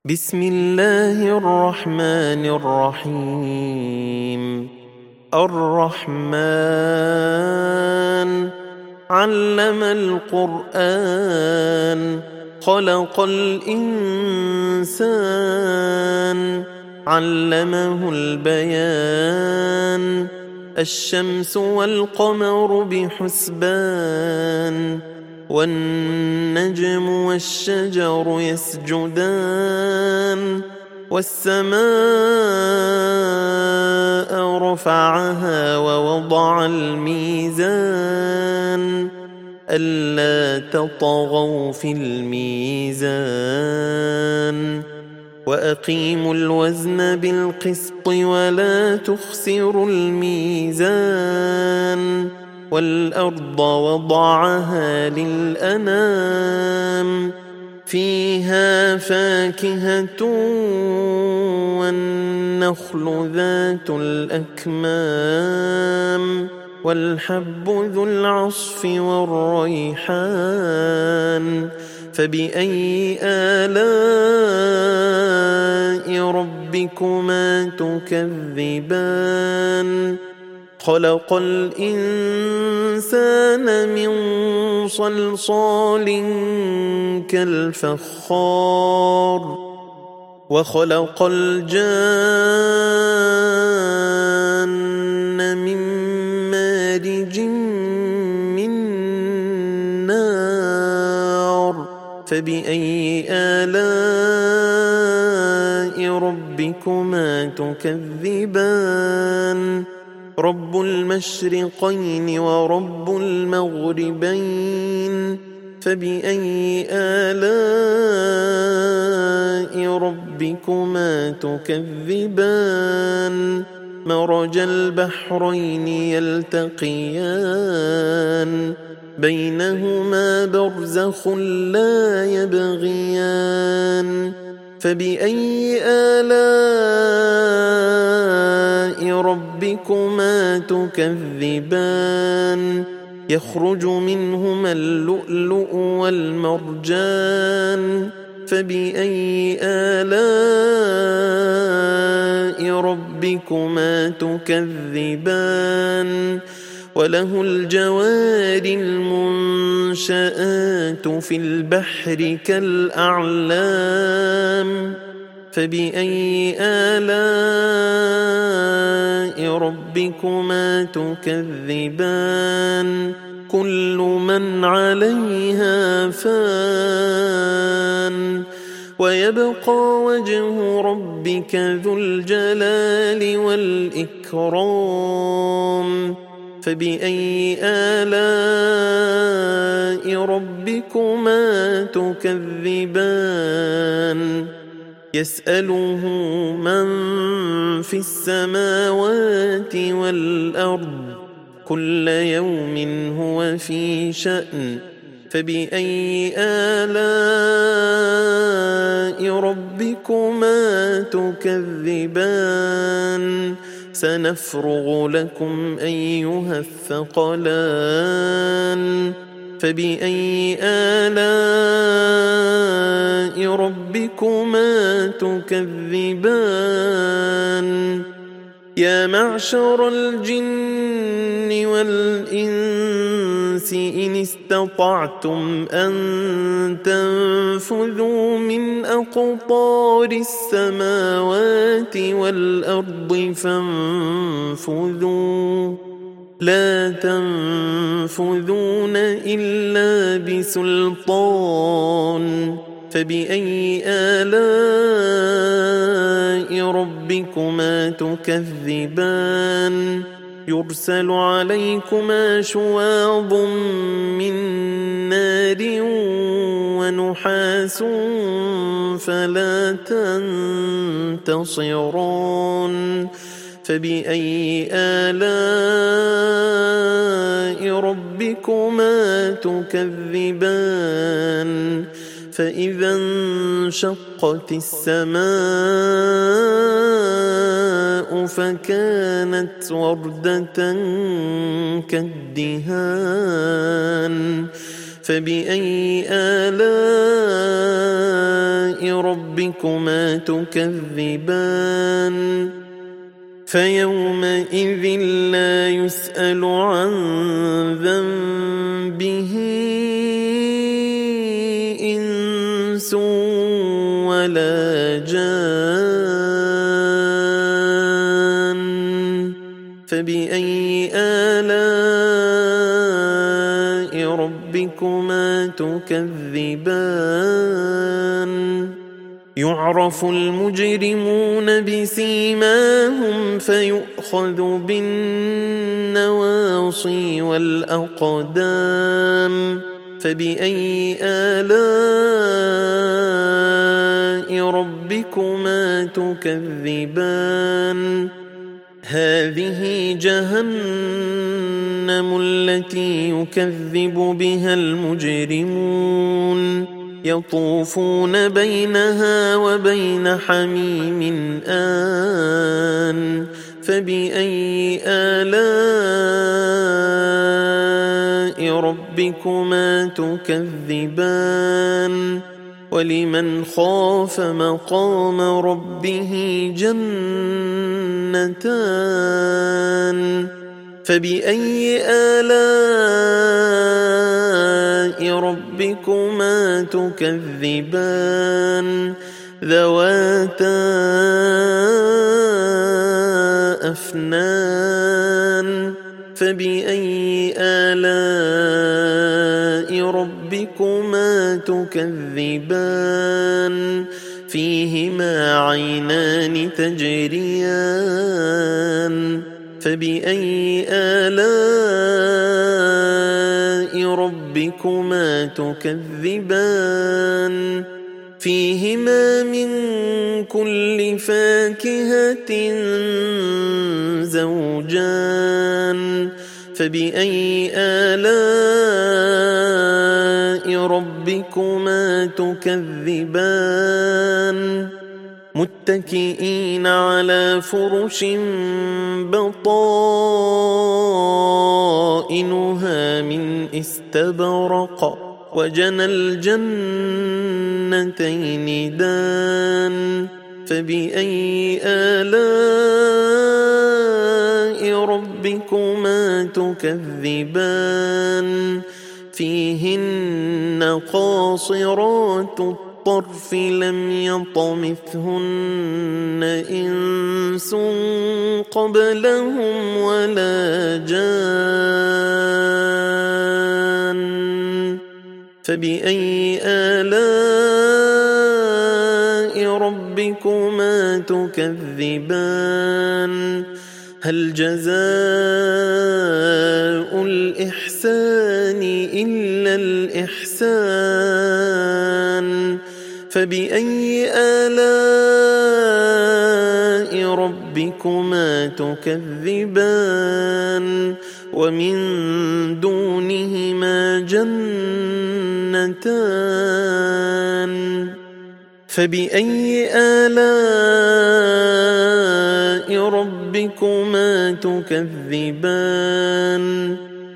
بسم الله الرحمن الرحيم. الرحمن علم القرآن خلق الإنسان علمه البيان الشمس والقمر بحسبان والنجم والشجر يسجدان والسماء رفعها ووضع الميزان ألا تطغوا في الميزان وأقيموا الوزن بالقسط ولا تخسروا الميزان والأرض وضعها للأنام فيها فاكهة والنخل ذات الأكمام والحب ذو العصف والريحان فبأي آلاء ربكما تكذبان خلق الإنسان من صلصال كالفخار وخلق الجان من مارج من نار فبأي آلاء ربكما تكذبان رب المشرقين ورب المغربين فبأي آلاء ربكما تكذبان مرج البحرين يلتقيان بينهما برزخ لا يبغيان فبأي آلاء ربكما تكذبان يخرج منهما اللؤلؤ والمرجان فبأي آلاء ربكما تكذبان وله الجوار المنشآت في البحر كالأعلام فبأي آلاء ربكما تكذبان كل من عليها فان ويبقى وجه ربك ذو الجلال والإكرام فبأي آلاء ربكما تكذبان يسأله من في السماوات والأرض كل يوم هو في شأن فبأي آلاء ربكما تكذبان سنفرغ لكم أيها الثقلان فبأي آلاء ربكما تكذبان يا معشر الجن والإنس إن استطعتم أن تنفذوا من أقطار السماوات والأرض فانفذوا لا تنفذون إلا بسلطان فبأي آلاء ربكما تكذبان يرسل عليكما شواظ من نار ونحاس فلا تنتصران فبأي آلاء ربكما تكذبان فإذا انشقت السماء فكانت وردة كالدهان فبأي آلاء ربكما تكذبان فيومئذ لا يسأل عن ذنبه إنس ولا جان فبأي آلاء ربكما تكذبان يعرف المجرمون بسيماهم فيؤخذ بالنواصي والأقدام فبأي آلاء ربكما تكذبان هذه جهنم التي يكذب بها المجرمون يطوفون بينها وبين حميم آن فبأي آلاء ربكما تكذبان ولمن خاف مقام ربه جنتان فبأي آلاء ربكما تكذبان ذواتا أفنان فبأي آلاء ربكما تكذبان فيهما عينان تجريان فبأي آلاء ربكما تكذبان فيهما من كل فاكهة زوجان فبأي آلاء ربكما تكذبان متكئين على فرش بطائنها من استبرق وجنى الجنتين دان فبأي آلاء ربكما تكذبان فيهن قاصرات الطرف لم يطمثهن إنس قبلهم ولا جان فبأي آلاء ربكما تكذبان هل جزاء الإحسان إلا الإحسان فبأي آلاء ربكما تكذبان ومن دونهما جنتان فبأي آلاء ربكما تكذبان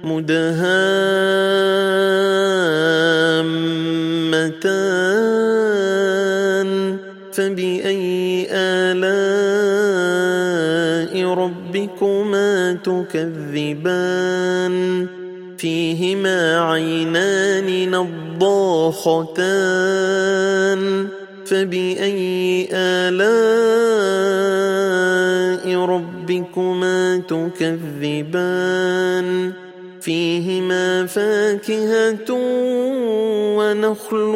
مدهامتان فبأي آلاء ربكما تكذبان فيهما عينان نضاختان فبأي آلاء ربكما تكذبان فيهما فاكهة ونخل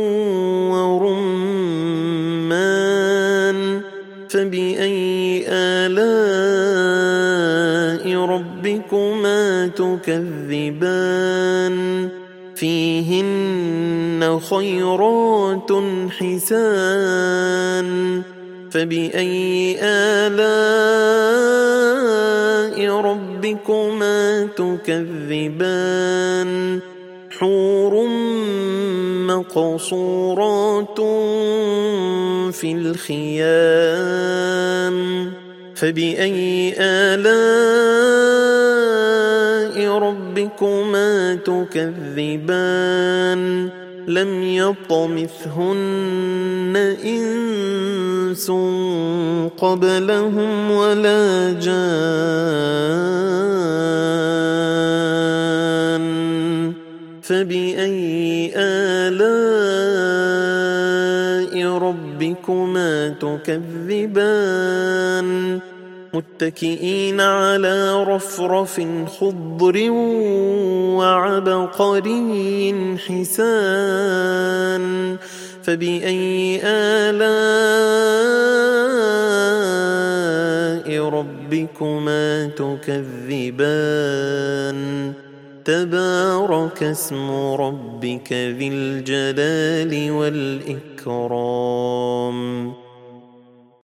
ورمان فبأي آلاء ربكما تكذبان فيهن خيرات حسان فبأي آلاء ربكما تكذبان حور مقصورات في الخيام فبأي آلاء ربكما ربكما تكذبان لم يطمثهن إنس قبلهم ولا جان فبأي آلاء ربكما تكذبان متكئين على رفرف خضر وعبقري حسان فبأي آلاء ربكما تكذبان تبارك اسم ربك ذي الجلال والإكرام